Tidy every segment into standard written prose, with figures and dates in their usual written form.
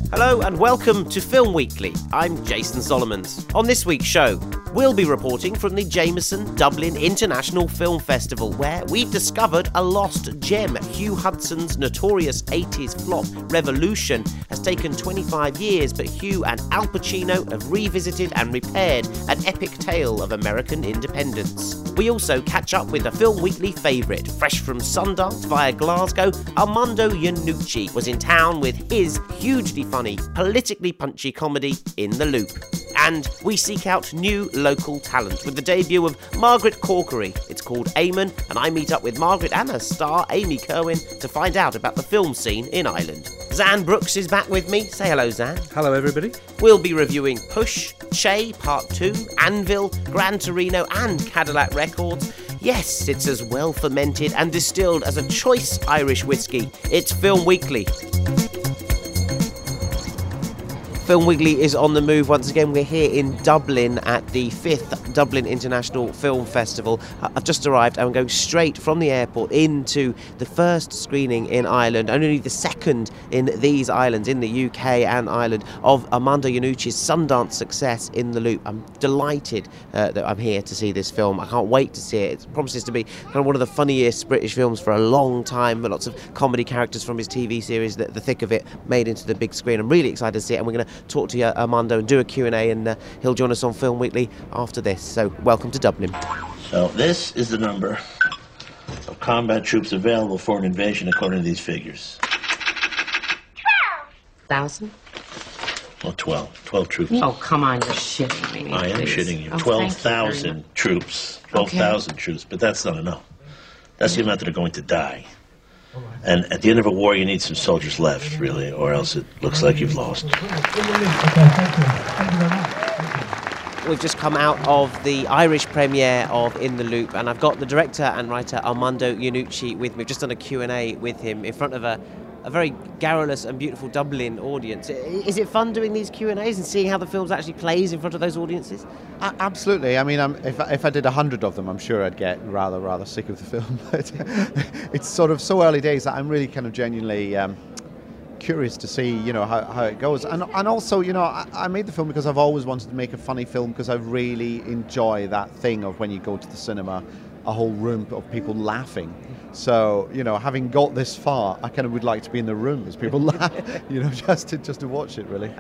Hello and welcome to Film Weekly. I'm Jason Solomons. On this week's show, we'll be reporting from the Jameson Dublin International Film Festival, where we've discovered a lost gem. Hugh Hudson's notorious 80s flop Revolution has taken 25 years, but Hugh and Al Pacino have revisited and repaired an epic tale of American independence. We also catch up with a Film Weekly favourite. Fresh from Sundance via Glasgow, Armando Iannucci was in town with his hugely funny, politically punchy comedy In the Loop. And we seek out new local talent with the debut of Margaret Corkery. It's called Eamon, and I meet up with Margaret and her star Amy Kerwin to find out about the film scene in Ireland. Zan Brooks is back with me. Say hello, Zan. Hello, everybody. We'll be reviewing Push, Che Part 2, Anvil, Gran Torino and Cadillac Records. Yes, it's as well fermented and distilled as a choice Irish whiskey. It's Film Weekly. Film Weekly is on the move once again. We're here in Dublin at the 5th Dublin International Film Festival. I've just arrived and I'm going straight from the airport into the first screening in Ireland, and only the second in these islands, in the UK and Ireland, of Armando Iannucci's Sundance success In the Loop. I'm delighted that I'm here to see this film. I can't wait to see it. It promises to be kind of one of the funniest British films for a long time, with lots of comedy characters from his TV series, the thick of it, made into the big screen. I'm really excited to see it, and we're going to talk to you, Armando, and do a Q&A, and he'll join us on Film Weekly after this. So welcome to Dublin. So this is the number of combat troops available for an invasion according to these figures. 12,000? Well, 12 troops. Oh, come on, you're shitting me. I am please. shitting you. Oh, 12,000 troops. 12,000 troops, but that's not enough. That's the amount that are going to die. And at the end of a war, you need some soldiers left, really, or else it looks like you've lost. We've just come out of the Irish premiere of In the Loop, and I've got the director and writer Armando Iannucci with me. We've just done a Q&A with him in front of a very garrulous and beautiful Dublin audience. Is it fun doing these Q&As and seeing how the film actually plays in front of those audiences? Absolutely. I mean, if I did 100 of them, I'm sure I'd get rather sick of the film. But it's sort of so early days that I'm really kind of genuinely curious to see, how it goes. And also, I made the film because I've always wanted to make a funny film, because I really enjoy that thing of when you go to the cinema, a whole room of people laughing. So, having got this far, I kind of would like to be in the room as people laugh, just to watch it, really.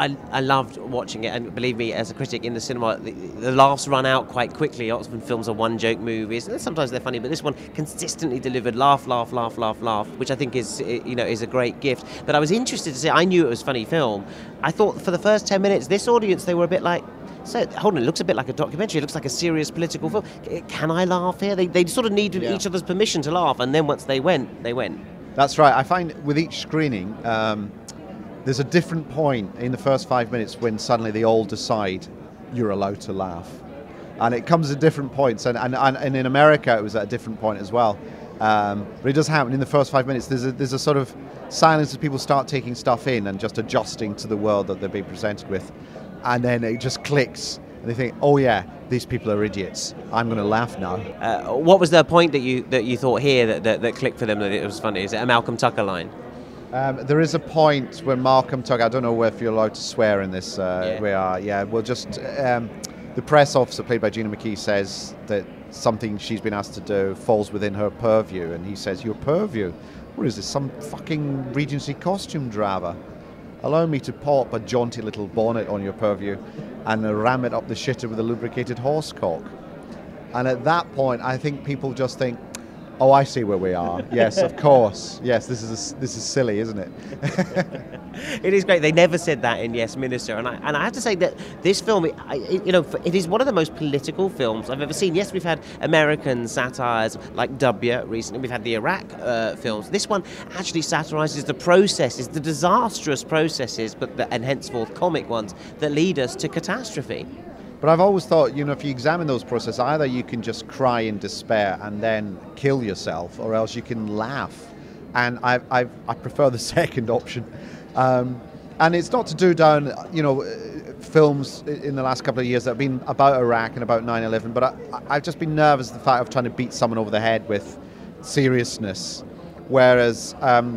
I loved watching it, and believe me, as a critic in the cinema, the laughs run out quite quickly. Often films are one-joke movies, and sometimes they're funny, but this one consistently delivered laugh, which I think is a great gift. But I was interested to say, I knew it was a funny film. I thought for the first 10 minutes, this audience, they were a bit like, so, hold on, it looks a bit like a documentary. It looks like a serious political film. Can I laugh here? They sort of needed each other's permission to laugh, and then once they went, they went. That's right. I find with each screening, there's a different point in the first 5 minutes when suddenly they all decide you're allowed to laugh. And it comes at different points, and in America it was at a different point as well. But it does happen in the first 5 minutes. There's a sort of silence as people start taking stuff in and just adjusting to the world that they're being presented with. And then it just clicks, and they think, "Oh yeah, these people are idiots. I'm going to laugh now." What was the point that you thought here that clicked for them, that it was funny? Is it a Malcolm Tucker line? There is a point where Malcolm Tucker, I don't know if you're allowed to swear in this. We are. Yeah. Well, just the press officer played by Gina McKee says that something she's been asked to do falls within her purview, and he says, "Your purview? What is this? Some fucking Regency costume driver? Allow me to pop a jaunty little bonnet on your purview and ram it up the shitter with a lubricated horsecock." And at that point, I think people just think, "Oh, I see where we are. Yes, of course. Yes, this is silly, isn't it?" It is great. They never said that in Yes, Minister, and I have to say that this film, it is one of the most political films I've ever seen. Yes, we've had American satires like W recently. We've had the Iraq films. This one actually satirises the processes, the disastrous processes, and henceforth comic ones that lead us to catastrophe. But I've always thought, if you examine those processes, either you can just cry in despair and then kill yourself, or else you can laugh. And I prefer the second option. And it's not to do down, films in the last couple of years that have been about Iraq and about 9/11, but I've just been nervous at the fact of trying to beat someone over the head with seriousness. Whereas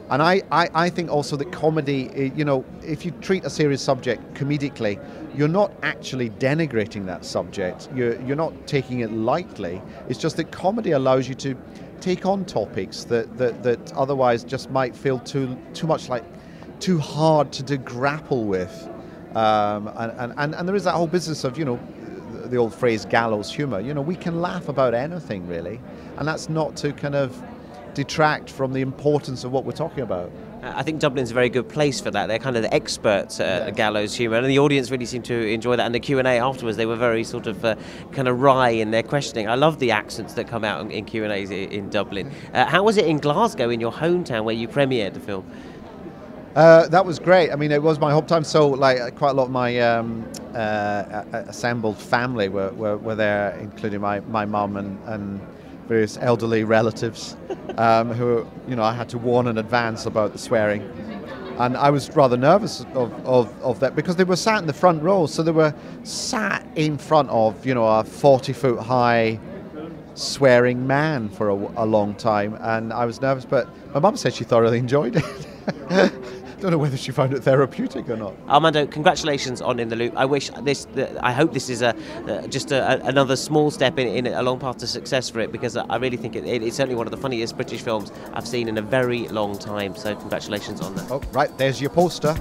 And I think also that comedy, if you treat a serious subject comedically, you're not actually denigrating that subject. You're not taking it lightly. It's just that comedy allows you to take on topics that otherwise just might feel too much like too hard to grapple with. And there is that whole business of, the old phrase gallows humor. We can laugh about anything really, and that's not to kind of detract from the importance of what we're talking about. I think Dublin's a very good place for that. They're kind of the experts at gallows humour, and the audience really seemed to enjoy that. And the Q&A afterwards, they were very sort of kind of wry in their questioning. I love the accents that come out in Q&As in Dublin. How was it in Glasgow, in your hometown, where you premiered the film? That was great. I mean, it was my hometown, so quite a lot of my assembled family were there, including my mum and various elderly relatives who, I had to warn in advance about the swearing. And I was rather nervous of that because they were sat in the front row, so they were sat in front of, a 40-foot high swearing man for a long time, and I was nervous, but my mum said she thoroughly enjoyed it. Don't know whether she found it therapeutic or not. Armando, congratulations on In the Loop. I hope this is just another small step in a long path to success for it, because I really think it's certainly one of the funniest British films I've seen in a very long time. So congratulations on that. Oh, right, there's your poster.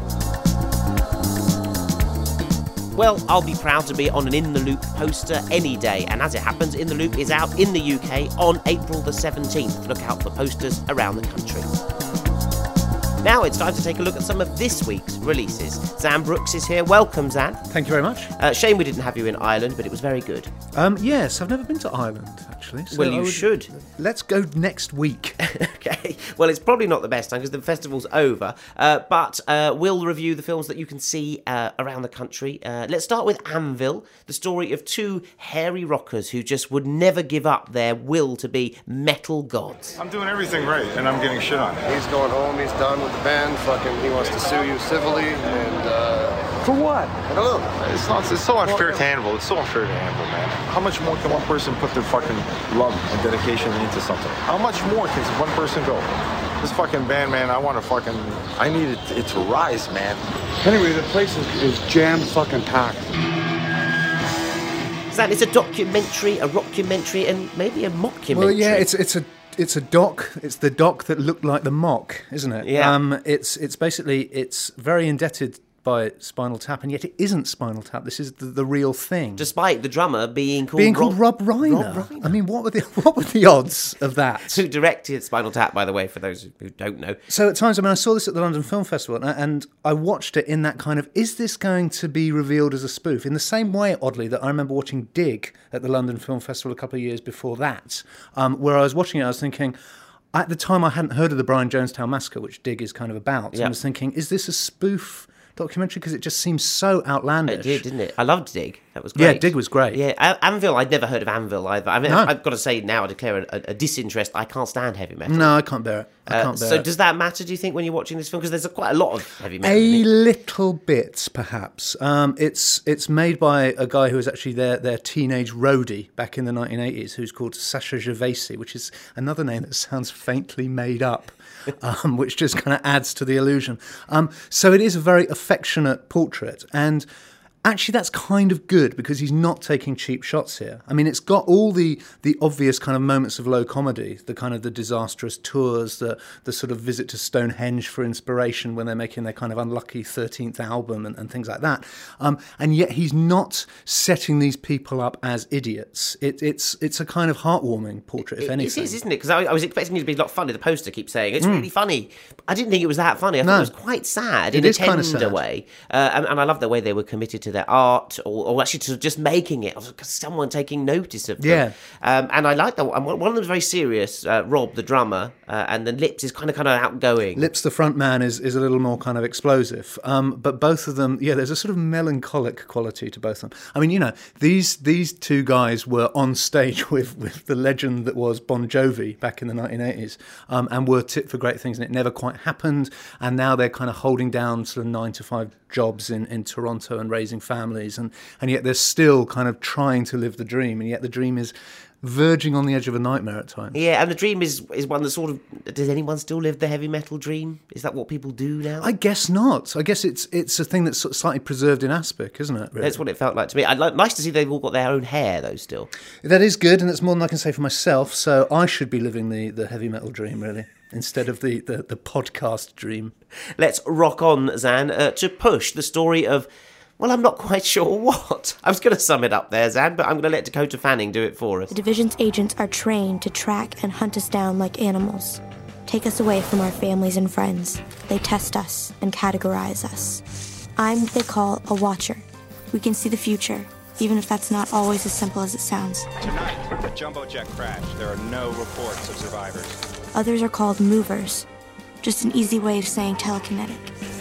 Well, I'll be proud to be on an In the Loop poster any day, and as it happens, In the Loop is out in the UK on April the 17th. Look out for posters around the country. Now it's time to take a look at some of this week's releases. Zan Brooks is here. Welcome, Zan. Thank you very much. Shame we didn't have you in Ireland, but it was very good. Yes, I've never been to Ireland, actually. So well, you should. Let's go next week. Okay. Well, it's probably not the best time because the festival's over, but we'll review the films that you can see around the country. Let's start with Anvil, the story of two hairy rockers who just would never give up their will to be metal gods. I'm doing everything right, and I'm getting shit on. He's going home, he's done with the band, he wants to sue you civilly, and for what? I don't know. It's so unfair to Anvil. It's so unfair to Anvil, man. How much more can one person put their fucking love and dedication into something? How much more can one person go? This fucking band, man, I need it to rise, man. Anyway, the place is jam fucking packed. Zan, it's a documentary, a rockumentary, and maybe a mockumentary. Well, yeah, it's a doc. It's the doc that looked like the mock, isn't it? Yeah. It's basically very indebted by Spinal Tap, and yet it isn't Spinal Tap. This is the real thing. Despite the drummer being called Rob Reiner. I mean, what were the odds of that? Who directed Spinal Tap, by the way, for those who don't know. So at times, I saw this at the London Film Festival, and I watched it in that kind of, is this going to be revealed as a spoof? In the same way, oddly, that I remember watching Dig at the London Film Festival a couple of years before that, where I was watching it, I was thinking, at the time I hadn't heard of the Brian Jonestown Massacre, which Dig is kind of about, and I was thinking, is this a spoof documentary? Because it just seems so outlandish. It did, didn't it? I loved Dig. That was great. Yeah, Dig was great. Yeah, Anvil, I'd never heard of Anvil either. I mean, No. I've got to say now, I declare a disinterest. I can't stand heavy metal. No, I can't bear it. So does that matter, do you think, when you're watching this film? Because there's quite a lot of heavy metal. A little bit, perhaps. It's made by a guy who was actually their teenage roadie back in the 1980s, who's called Sasha Gervasi, which is another name that sounds faintly made up, which just kind of adds to the illusion. So it is a very affectionate portrait, and actually that's kind of good because he's not taking cheap shots here. I mean, it's got all the obvious kind of moments of low comedy, the kind of the disastrous tours, the sort of visit to Stonehenge for inspiration when they're making their kind of unlucky 13th album and things like that. And yet he's not setting these people up as idiots. It's a kind of heartwarming portrait, if anything. It is, isn't it? Because I was expecting it to be a lot funny. The poster keeps saying it's really funny. I didn't think it was that funny. I thought it was quite sad in a tender way. And I love the way they were committed to their art, or actually to just making it, someone taking notice of them. Yeah. And I like that. One of them is very serious, Rob, the drummer, and then Lips is kind of outgoing. Lips, the front man, is a little more kind of explosive. But both of them, there's a sort of melancholic quality to both of them. I mean, these two guys were on stage with the legend that was Bon Jovi back in the 1980s, and were tipped for great things, and it never quite happened. And now they're kind of holding down sort of 9-to-5 jobs in Toronto and raising families, and yet they're still kind of trying to live the dream, and yet the dream is verging on the edge of a nightmare at times. Yeah, and the dream is one that sort of... Does anyone still live the heavy metal dream? Is that what people do now? I guess not. I guess it's a thing that's sort of slightly preserved in aspic, isn't it? Really? That's what it felt like to me. Nice to see they've all got their own hair, though, still. That is good, and it's more than I can say for myself, so I should be living the heavy metal dream, really, instead of the podcast dream. Let's rock on, Zan, to Push, the story of... Well, I'm not quite sure what. I was going to sum it up there, Zan, but I'm going to let Dakota Fanning do it for us. The Division's agents are trained to track and hunt us down like animals. Take us away from our families and friends. They test us and categorize us. I'm what they call a watcher. We can see the future, even if that's not always as simple as it sounds. Tonight, a jumbo jet crash. There are no reports of survivors. Others are called movers. Just an easy way of saying telekinetic.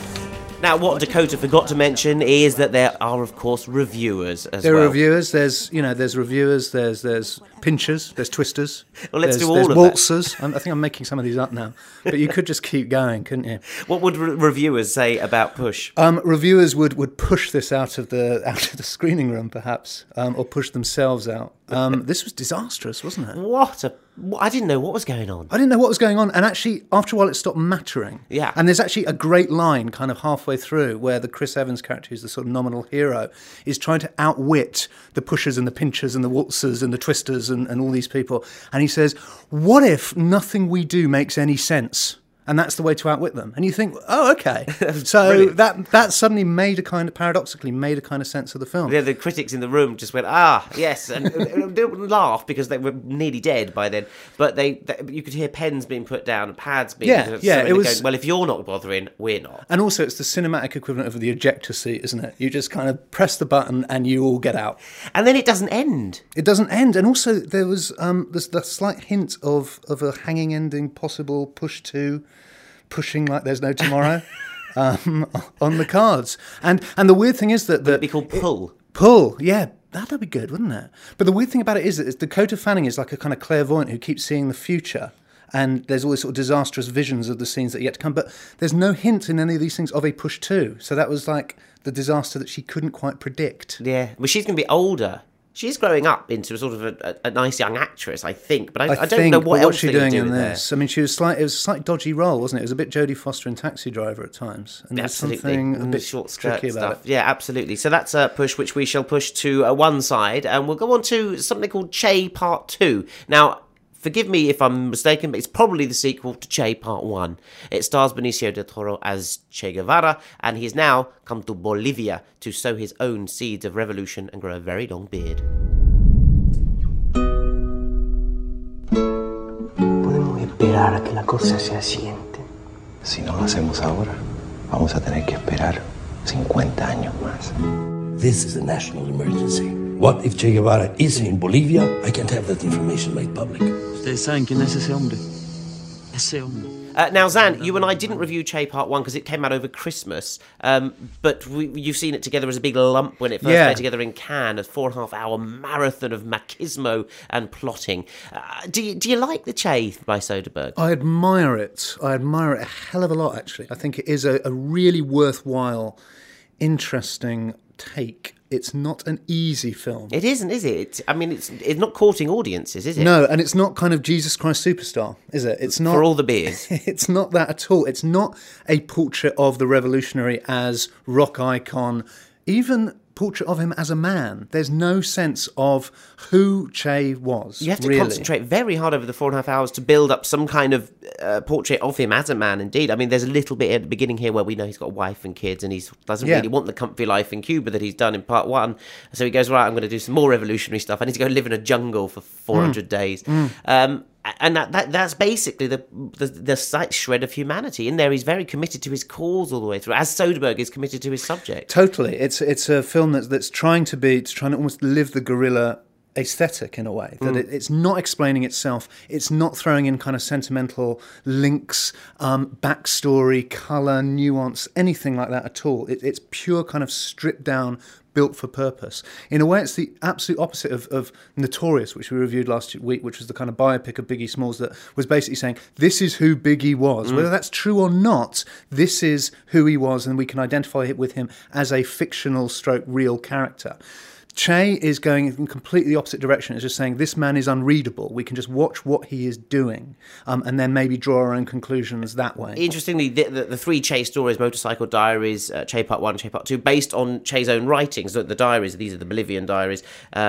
Now, what Dakota forgot to mention is that there are, of course, reviewers as well. There are reviewers. There's reviewers. There's pinchers. There's twisters. Well, let's do all there's of waltzers. I think I'm making some of these up now, but you could just keep going, couldn't you? What would reviewers say about Push? Reviewers would push this out of the screening room, perhaps, or push themselves out. This was disastrous, wasn't it? I didn't know what was going on. I didn't know what was going on, and actually, after a while, it stopped mattering. Yeah. And there's actually a great line kind of halfway through where the Chris Evans character, who's the sort of nominal hero, is trying to outwit the pushers and the pinchers and the waltzers and the twisters and all these people. And he says, what if nothing we do makes any sense? And that's the way to outwit them. And you think, oh, okay. So that suddenly paradoxically made a kind of sense of the film. Yeah, the critics in the room just went, yes, and they didn't laugh because they were nearly dead by then. But you could hear pens being put down, pads being put down. It was going, well, if you're not bothering, we're not. And also, it's the cinematic equivalent of the ejector seat, isn't it? You just kind of press the button and you all get out. And then it doesn't end. It doesn't end. And also, there was the slight hint of a hanging ending, possible Push 2. Pushing like there's no tomorrow on the cards. And the weird thing is that... Would it be called Pull? Pull, yeah. That'd be good, wouldn't it? But the weird thing about it is that Dakota Fanning is like a kind of clairvoyant who keeps seeing the future. And there's always sort of disastrous visions of the scenes that are yet to come. But there's no hint in any of these things of a Push 2. So that was like the disaster that she couldn't quite predict. Yeah. Well, she's going to be older. She's growing up into a sort of a nice young actress, I think. But I don't know what else she's doing in this. I mean, it was a slight dodgy role, wasn't it? It was a bit Jodie Foster in Taxi Driver at times. And absolutely. There's something a bit short tricky about stuff. it. Yeah, absolutely. So that's a Push, which we shall push to one side. And we'll go on to something called Che Part 2. Now, forgive me if I'm mistaken, but it's probably the sequel to Che Part 1. It stars Benicio del Toro as Che Guevara, and he has now come to Bolivia to sow his own seeds of revolution and grow a very long beard. Podemos esperar a que la cosa se asiente. Si no lo hacemos ahora, vamos a tener que esperar 50 años más. This is a national emergency. What if Che Guevara is in Bolivia? I can't have that information made public. Ustedes saben quién es ese hombre. Ese hombre. Now, Zan, you and I didn't review Che Part 1 because it came out over Christmas, but you've seen it together as a big lump when it first played together in Cannes, a 4.5-hour marathon of machismo and plotting. Do you like the Che by Soderbergh? I admire it. I admire it a hell of a lot, actually. I think it is a really worthwhile, interesting take. It's not an easy film. It isn't, is it? It's not courting audiences, is it? No, and it's not kind of Jesus Christ Superstar, is it? It's not for all the beers. It's not that at all. It's not a portrait of the revolutionary as rock icon, even portrait of him as a man. There's no sense of who Che was. You have to concentrate very hard over the 4.5 hours to build up some kind of portrait of him as a man, indeed. I mean, there's a little bit at the beginning here where we know he's got a wife and kids and he doesn't really want the comfy life in Cuba that he's done in Part 1. So he goes, right, I'm going to do some more revolutionary stuff. I need to go live in a jungle for 400 days. And that's basically the slight shred of humanity in there. He's very committed to his cause all the way through, as Soderbergh is committed to his subject. Totally, it's a film that's trying to almost live the guerrilla aesthetic in a way, that it's not explaining itself, it's not throwing in kind of sentimental links, backstory, colour, nuance, anything like that at all. It's pure kind of stripped down, built for purpose. In a way, it's the absolute opposite of Notorious, which we reviewed last week, which was the kind of biopic of Biggie Smalls that was basically saying, this is who Biggie was. Whether that's true or not, this is who he was, and we can identify it with him as a fictional stroke real character. Che is going in completely opposite direction. It's just saying this man is unreadable. We can just watch what he is doing and then maybe draw our own conclusions that way. Interestingly, the three Che stories, Motorcycle Diaries, Che Part 1, Che Part 2, based on Che's own writings, the diaries, these are the Bolivian diaries,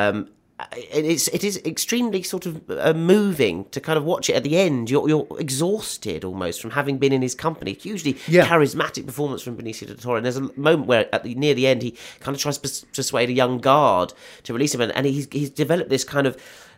it is extremely sort of moving to kind of watch it at the end. You're exhausted almost from having been in his company. Hugely charismatic performance from Benicio del Toro. And there's a moment where near the end he kind of tries to persuade a young guard to release him, and he's developed this kind of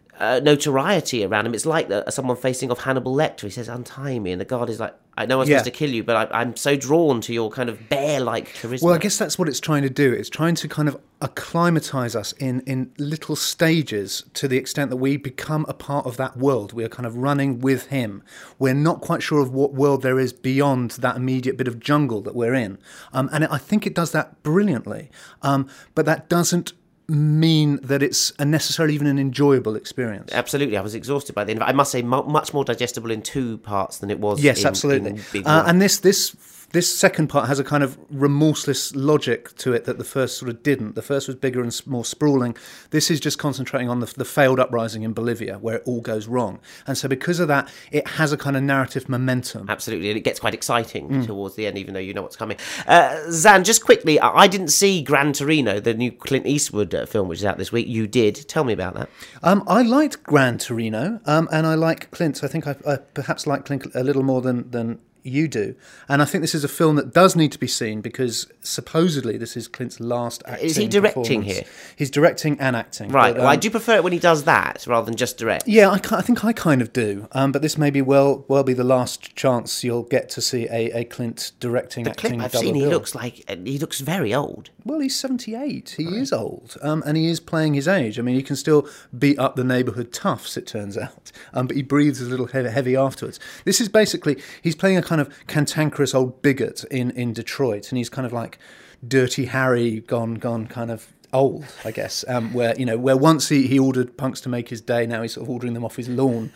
notoriety around him. It's like someone facing off Hannibal Lecter. He says, "Untie me," and the guard is like, "I know I'm supposed to kill you, but I'm so drawn to your kind of bear-like charisma." Well, I guess that's what it's trying to do. It's trying to kind of acclimatise us in little stages to the extent that we become a part of that world. We are kind of running with him. We're not quite sure of what world there is beyond that immediate bit of jungle that we're in. And I think it does that brilliantly. But that doesn't mean that it's necessarily even an enjoyable experience. Absolutely. I was exhausted by the end. I must say, much more digestible in two parts than it was absolutely. in Big One. And this second part has a kind of remorseless logic to it that the first sort of didn't. The first was bigger and more sprawling. This is just concentrating on the failed uprising in Bolivia, where it all goes wrong. And so because of that, it has a kind of narrative momentum. Absolutely, and it gets quite exciting towards the end, even though you know what's coming. Zan, just quickly, I didn't see Gran Torino, the new Clint Eastwood film, which is out this week. You did. Tell me about that. I liked Gran Torino, and I like Clint. I think I perhaps like Clint a little more than you do. And I think this is a film that does need to be seen because supposedly this is Clint's last acting. Is he directing here? He's directing and acting. Right. Well, I do prefer it when he does that rather than just direct. Yeah, I think I kind of do. But this may be well be the last chance you'll get to see a Clint directing, acting. The clip I've seen, he looks very old. Well, he's 78. He is old. And he is playing his age. I mean, he can still beat up the neighbourhood toughs, it turns out. But he breathes a little heavy afterwards. This is basically, he's playing a kind of cantankerous old bigot in Detroit, and he's kind of like Dirty Harry gone kind of old, I guess, where once he ordered punks to make his day, now he's sort of ordering them off his lawn,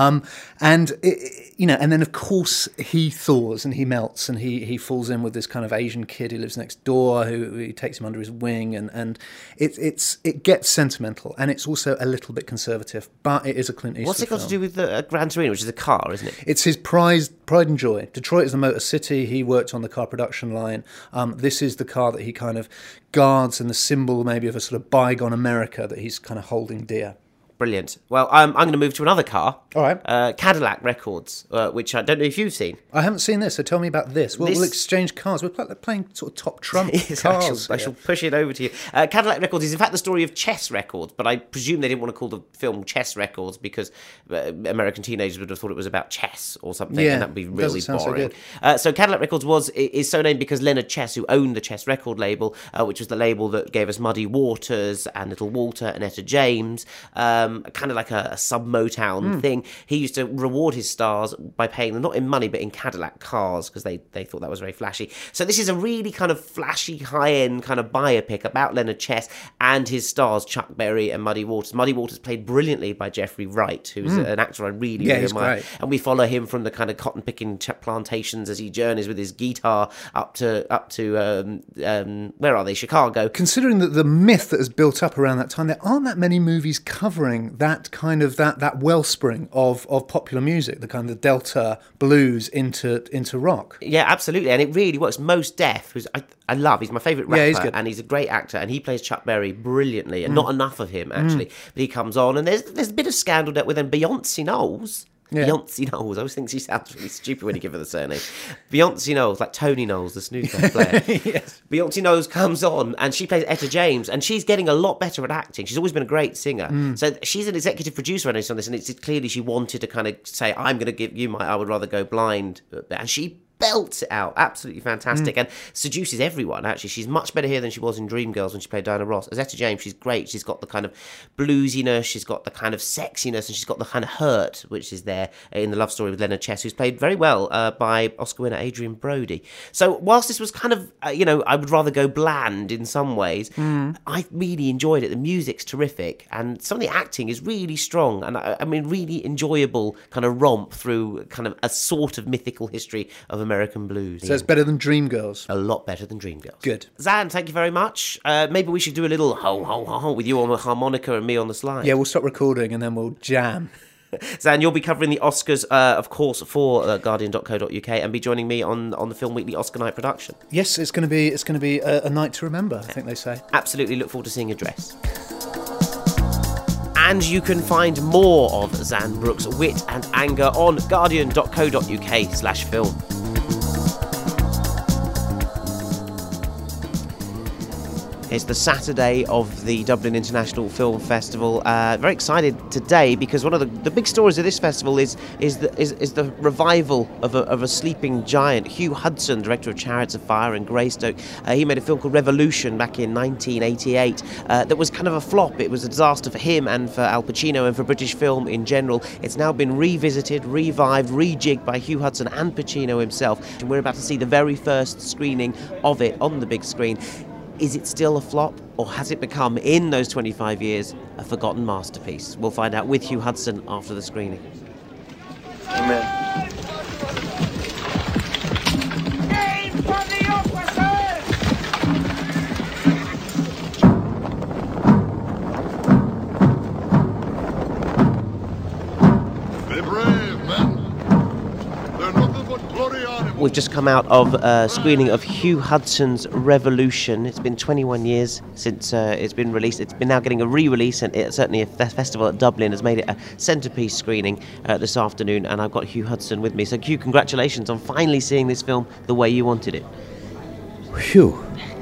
and then of course he thaws and he melts and he falls in with this kind of Asian kid who lives next door who he takes him under his wing, and it gets sentimental, and it's also a little bit conservative, but it is a Clint Eastwood What's it got film. to do with Gran Torino, which is a car, isn't it? It's his pride and joy. Detroit is the motor city. He worked on the car production line. This is the car that he kind of guards and the symbol maybe of a sort of bygone America that he's kind of holding dear. Brilliant. Well, I'm going to move to another car. All right. Cadillac Records, which I don't know if you've seen. I haven't seen this, so tell me about this. We'll exchange cars. We're playing sort of top trump cars. I shall push it over to you. Cadillac Records is in fact the story of Chess Records, but I presume they didn't want to call the film Chess Records because American teenagers would have thought it was about chess or something, and that would be really boring. So Cadillac Records is so named because Leonard Chess, who owned the Chess record label, which was the label that gave us Muddy Waters and Little Walter and Etta James, kind of like a sub-Motown thing. He used to reward his stars by paying them, not in money, but in Cadillac cars, because they thought that was very flashy. So this is a really kind of flashy, high-end kind of biopic about Leonard Chess and his stars, Chuck Berry and Muddy Waters. Muddy Waters played brilliantly by Jeffrey Wright, who's an actor I really admire. Great. And we follow him from the kind of cotton-picking plantations as he journeys with his guitar up to where are they? Chicago. Considering that the myth that has built up around that time, there aren't that many movies covering that kind of that wellspring of popular music, the kind of the Delta blues into rock. Yeah, absolutely, and it really works. Mos Def, who's I love, he's my favourite rapper, he's good. And he's a great actor, and he plays Chuck Berry brilliantly, and not enough of him actually. But he comes on, and there's a bit of scandal with him. Beyonce Knowles. Yeah. Beyonce Knowles. I always think she sounds really stupid when you give her the surname. Beyonce Knowles, like Tony Knowles, the snooker player. Yes. Beyonce Knowles comes on and she plays Etta James, and she's getting a lot better at acting. She's always been a great singer. So she's an executive producer on this, and it's clearly she wanted to kind of say, I'm going to give you my I Would Rather Go Blind. And she belts it out, absolutely fantastic, and seduces everyone. Actually, she's much better here than she was in Dreamgirls when she played Diana Ross. As Etta James, she's great. She's got the kind of bluesiness, she's got the kind of sexiness, and she's got the kind of hurt which is there in the love story with Leonard Chess, who's played very well by Oscar winner Adrian Brody. So whilst this was kind of I would rather go bland in some ways, I really enjoyed it. The music's terrific, and some of the acting is really strong, and I mean really enjoyable kind of romp through kind of a sort of mythical history of American Blues. So it's better than Dreamgirls. A lot better than Dreamgirls. Good. Zan, thank you very much. Maybe we should do a little ho, ho, ho, ho with you on the harmonica and me on the slide. Yeah, we'll stop recording and then we'll jam. Zan, you'll be covering the Oscars, of course, for Guardian.co.uk and be joining me on the Film Weekly Oscar night production. Yes, it's going to be a night to remember, I think they say. Absolutely look forward to seeing your dress. And you can find more of Zan Brooks' wit and anger on guardian.co.uk/film. It's the Saturday of the Dublin International Film Festival. Very excited today because one of the big stories of this festival is the revival of a sleeping giant. Hugh Hudson, director of Chariots of Fire and Greystoke, he made a film called Revolution back in 1988 that was kind of a flop. It was a disaster for him and for Al Pacino and for British film in general. It's now been revisited, revived, rejigged by Hugh Hudson and Pacino himself, and we're about to see the very first screening of it on the big screen. Is it still a flop, or has it become, in those 25 years, a forgotten masterpiece? We'll find out with Hugh Hudson after the screening. Amen. Aim for the officers! Be brave, men. They're nothing but glory on him. We've just come out of a screening of Hugh Hudson's Revolution. It's been 21 years since it's been released. It's been now getting a re-release, and certainly a festival at Dublin has made it a centrepiece screening this afternoon, and I've got Hugh Hudson with me. So Hugh, congratulations on finally seeing this film the way you wanted it. Phew,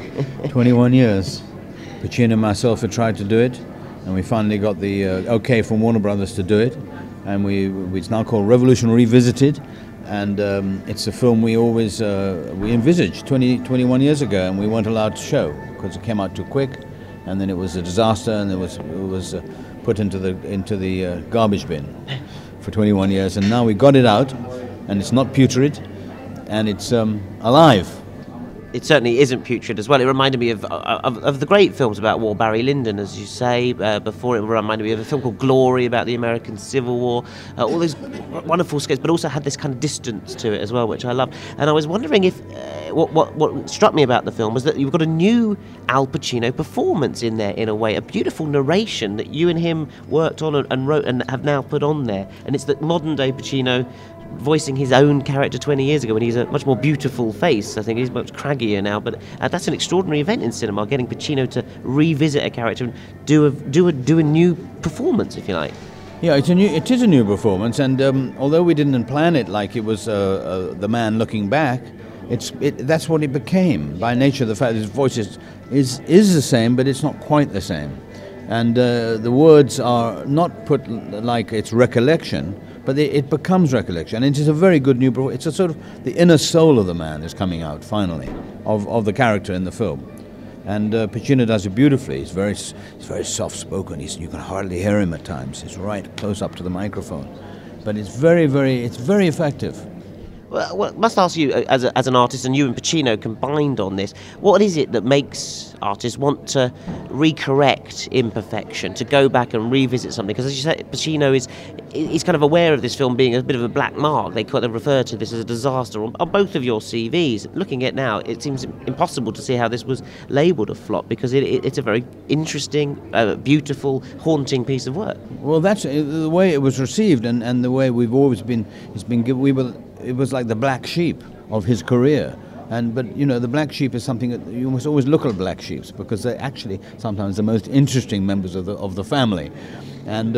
21 years. Pacino and myself had tried to do it, and we finally got the okay from Warner Brothers to do it, and it's now called Revolution Revisited. And it's a film we always we envisaged 21 years ago, and we weren't allowed to show because it came out too quick, and then it was a disaster, and it was put into the garbage bin for 21 years, and now we got it out, and it's not putrid, and it's alive. It certainly isn't putrid as well. It reminded me of the great films about war, Barry Lyndon, as you say. Before it reminded me of a film called Glory about the American Civil War. All those wonderful sketches, but also had this kind of distance to it as well, which I love. And I was wondering if what struck me about the film was that you've got a new Al Pacino performance in there, in a way, a beautiful narration that you and him worked on and wrote and have now put on there. And it's the modern day Pacino voicing his own character 20 years ago when he's a much more beautiful face. I think he's much craggier now, but that's an extraordinary event in cinema, getting Pacino to revisit a character and do a new performance, if you like. Yeah, it is a new performance, and although we didn't plan it like it was the man looking back, that's what it became by nature. The fact that his voice is the same, but it's not quite the same, and the words are not put like it's recollection, but it becomes recollection, and it is a very good new performance. It's a sort of the inner soul of the man is coming out finally of the character in the film. And Pacino does it beautifully. He's very soft-spoken. You can hardly hear him at times. He's right close up to the microphone, but it's very effective. Well, I must ask you, as an artist, and you and Pacino combined on this, what is it that makes artists want to recorrect imperfection, to go back and revisit something? Because as you say, Pacino he's kind of aware of this film being a bit of a black mark. They kind of refer to this as a disaster on both of your CVs. Looking at it now, it seems impossible to see how this was labelled a flop, because it's a very interesting, beautiful, haunting piece of work. Well, that's the way it was received, and the way we've always been. It was like the black sheep of his career. But the black sheep is something that you must always look at black sheep, because they're actually sometimes the most interesting members of the family. And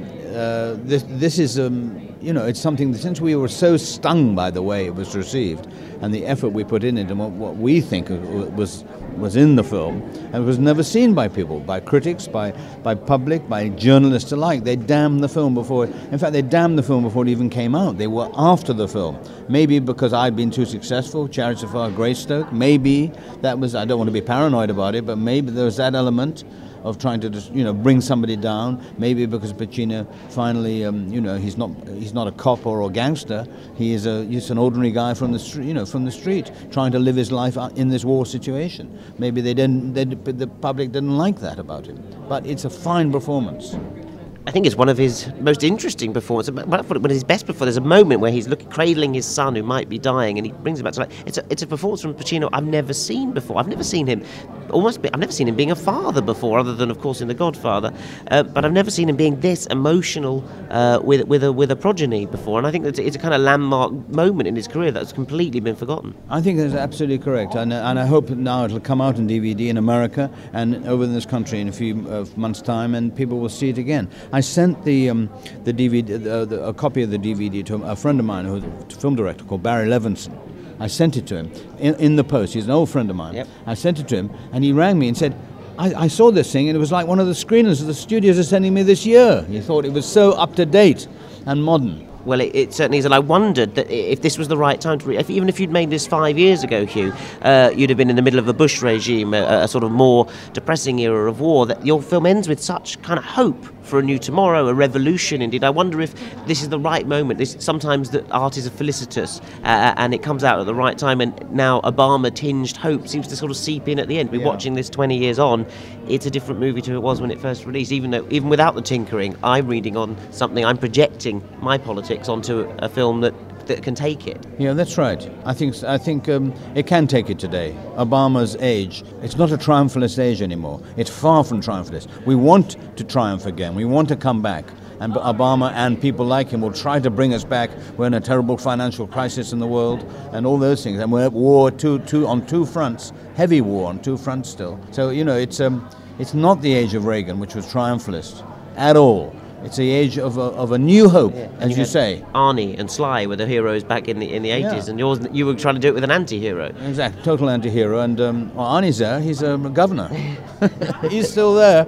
this is it's something that, since we were so stung by the way it was received and the effort we put in it and what we think was in the film, and it was never seen by people, by critics, by public, by journalists alike. They damned the film before. In fact, they damned the film before it even came out. They were after the film. Maybe because I'd been too successful, Chariots of Fire, Greystoke. Maybe that was, I don't want to be paranoid about it, but maybe there was that element of trying to just, bring somebody down. Maybe because Pacino finally, he's not a cop or a gangster. He's an ordinary guy from the street, trying to live his life in this war situation. Maybe the public didn't like that about him. But it's a fine performance. I think it's one of his most interesting performances. One of his best performances. There's a moment where he's cradling his son who might be dying, and he brings him back to life. It's a performance from Pacino I've never seen before. I've never seen him being a father before, other than of course in The Godfather. But I've never seen him being this emotional with a progeny before. And I think it's a kind of landmark moment in his career that's completely been forgotten. I think that's absolutely correct, and I hope now it'll come out on DVD in America and over in this country in a few months' time, and people will see it again. I sent the DVD, a copy of the DVD to a friend of mine who's a film director called Barry Levinson. I sent it to him in the post. He's an old friend of mine. Yep. I sent it to him, and he rang me and said, I saw this thing, and it was like one of the screeners that the studios are sending me this year. He thought it was so up-to-date and modern. Well, it certainly is, and I wondered that if this was the right time to even if you'd made this 5 years ago, Hugh, you'd have been in the middle of a Bush regime, a sort of more depressing era of war, that your film ends with such kind of hope for a new tomorrow, a revolution indeed. I wonder if this is the right moment. Sometimes the art is felicitous, and it comes out at the right time, and now Obama-tinged hope seems to sort of seep in at the end. We're watching this 20 years on. It's a different movie to it was when it first released, even without the tinkering. I'm reading on something, I'm projecting my politics onto a film that can take it. Yeah, that's right. I think it can take it today. Obama's age, it's not a triumphalist age anymore. It's far from triumphalist. We want to triumph again. We want to come back. And Obama and people like him will try to bring us back. We're in a terrible financial crisis in the world and all those things. And we're at war on two fronts, heavy war on two fronts still. So, it's not the age of Reagan, which was triumphalist at all. It's the age of a new hope, as you say. Arnie and Sly were the heroes back in the 80s, and you were trying to do it with an anti-hero. Exactly, total anti-hero. And Arnie's there, he's a governor. He's still there.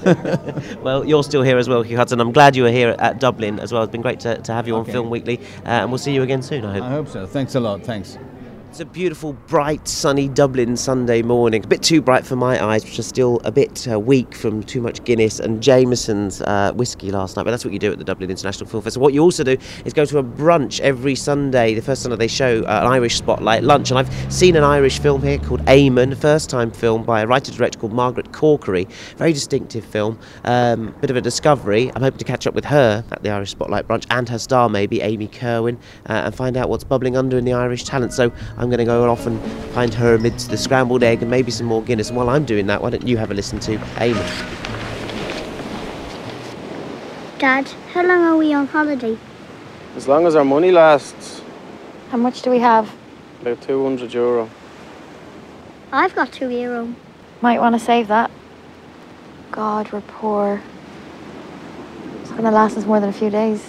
Well, you're still here as well, Hugh Hudson. I'm glad you were here at Dublin as well. It's been great to have you on Film Weekly, and we'll see you again soon, I hope. I hope so. Thanks a lot. Thanks. It's a beautiful, bright, sunny Dublin Sunday morning. A bit too bright for my eyes, which are still a bit weak from too much Guinness and Jameson's whiskey last night. But that's what you do at the Dublin International Film Festival. What you also do is go to a brunch every Sunday. The first Sunday they show an Irish spotlight lunch. And I've seen an Irish film here called Eamon, a first-time film by a writer-director called Margaret Corkery. Very distinctive film, bit of a discovery. I'm hoping to catch up with her at the Irish Spotlight brunch and her star, maybe, Amy Kerwin, and find out what's bubbling under in the Irish talent. So I'm going to go off and find her amidst the scrambled egg and maybe some more Guinness. And while I'm doing that, why don't you have a listen to Eamon? Dad, how long are we on holiday? As long as our money lasts. How much do we have? About €200. I've got €2. Might want to save that. God, we're poor. It's going to last us more than a few days.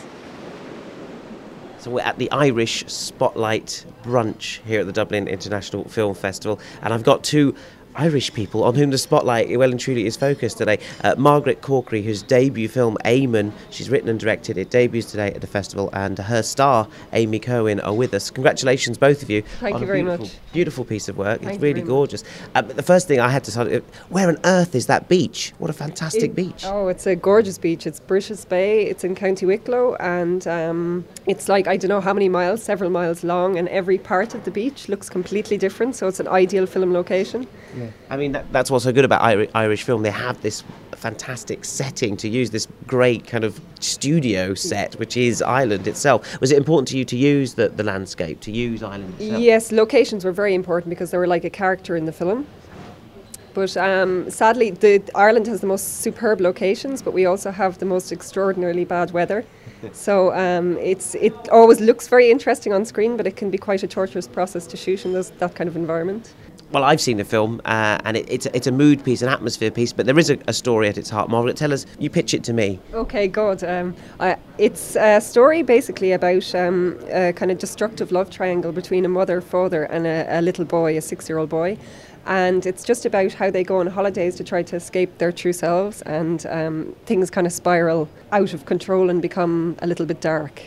So we're at the Irish Spotlight brunch here at the Dublin International Film Festival, and I've got two Irish people on whom the spotlight well and truly is focused today. Margaret Corkery, whose debut film Eamon, she's written and directed, it debuts today at the festival, and her star Amy Kerwin are with us. Congratulations, both of you. Thank you very much. Beautiful piece of work. It's really gorgeous. The first thing I had to say, where on earth is that beach? What a fantastic beach. Oh, it's a gorgeous beach. It's Brishes Bay. It's in County Wicklow, and it's like, I don't know how many miles, several miles long, and every part of the beach looks completely different, so it's an ideal film location. Yeah. I mean, that's what's so good about Irish film. They have this fantastic setting to use, this great kind of studio set, which is Ireland itself. Was it important to you to use the landscape, to use Ireland itself? Yes, locations were very important because they were like a character in the film. But sadly, Ireland has the most superb locations, but we also have the most extraordinarily bad weather. So it always looks very interesting on screen, but it can be quite a torturous process to shoot in that kind of environment. Well, I've seen the film, and it's a mood piece, an atmosphere piece, but there is a story at its heart. Margaret, tell us, you pitch it to me. Okay, good. It's a story basically about a kind of destructive love triangle between a mother, father, and a little boy, a 6-year-old boy. And it's just about how they go on holidays to try to escape their true selves, and things kind of spiral out of control and become a little bit dark.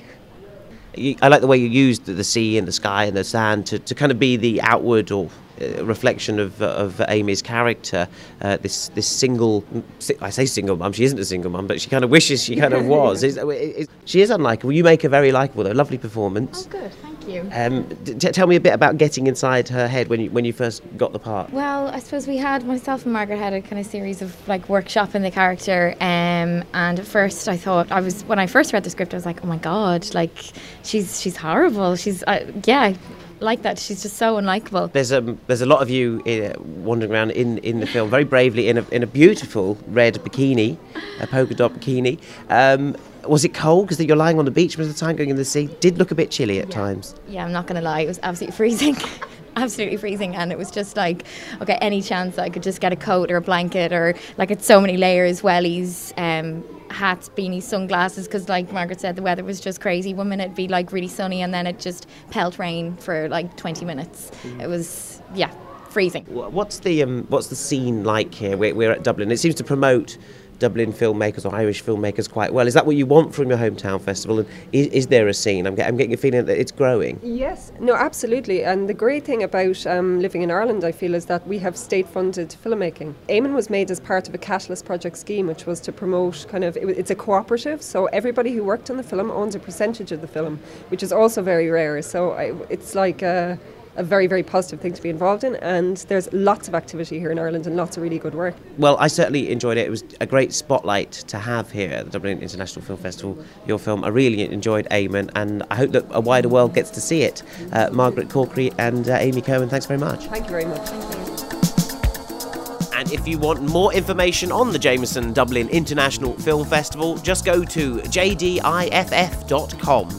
I like the way you used the sea and the sky and the sand to kind of be the outward or reflection of Amy's character. This single, I say single mum, she isn't a single mum, but she kind of wishes she kind of was. She is unlikable. You make her very likeable though. Lovely performance. Oh, good, thank you. you. Tell me a bit about getting inside her head when you first got the part. Well, I suppose myself and Margaret had a kind of series of like workshopping the character, and at first I thought when I first read the script, I was like, oh my god, like she's horrible. She's like that. She's just so unlikable. There's a lot of you wandering around in the film very bravely in a beautiful red bikini, a polka dot bikini. Was it cold? Because you're lying on the beach most of the time, going in the sea. Did look a bit chilly at times. Yeah, I'm not going to lie. It was absolutely freezing. Absolutely freezing. And it was just like, okay, any chance I could just get a coat or a blanket, or like it's so many layers, wellies, hats, beanies, sunglasses, because like Margaret said, the weather was just crazy. One minute it'd be like really sunny and then it just pelt rain for like 20 minutes. It was, freezing. What's the scene like here? We're at Dublin. It seems to promote Dublin filmmakers or Irish filmmakers quite well. Is that what you want from your hometown festival? And is there a scene? I'm getting a feeling that it's growing. Yes, no, absolutely. And the great thing about living in Ireland, I feel, is that we have state-funded filmmaking. Eamon was made as part of a Catalyst project scheme, which was to promote it's a cooperative, so everybody who worked on the film owns a percentage of the film, which is also very rare. So it's like a very, very positive thing to be involved in, and there's lots of activity here in Ireland and lots of really good work. Well, I certainly enjoyed it. It was a great spotlight to have here at the Dublin International Film Festival, your film. I really enjoyed Eamon, and I hope that a wider world gets to see it. Margaret Corkery and Amy Cohen, thanks very much. Thank you very much. Thank you. And if you want more information on the Jameson Dublin International Film Festival, just go to jdiff.com,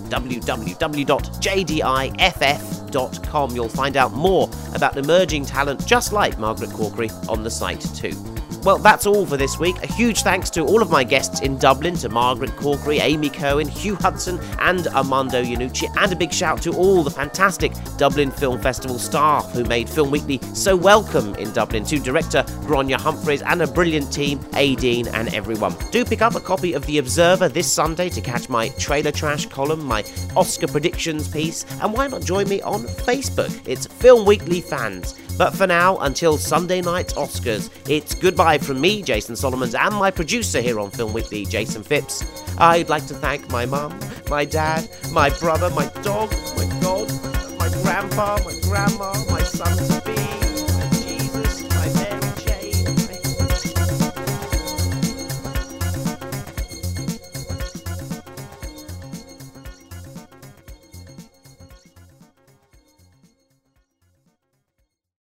www.jdiff.com. You'll find out more about emerging talent just like Margaret Corkery on the site too. Well, that's all for this week. A huge thanks to all of my guests in Dublin, to Margaret Corkery, Amy Cohen, Hugh Hudson and Armando Iannucci, and a big shout to all the fantastic Dublin Film Festival staff who made Film Weekly so welcome in Dublin, to director Gráinne Humphreys and a brilliant team, Aideen and everyone. Do pick up a copy of The Observer this Sunday to catch my trailer trash column, my Oscar predictions piece, and why not join me on Facebook? It's Film Weekly Fans. But for now, until Sunday night's Oscars, it's goodbye from me, Jason Solomons, and my producer here on Film Weekly, Jason Phipps. I'd like to thank my mum, my dad, my brother, my dog, my God, my grandpa, my grandma, my son to be.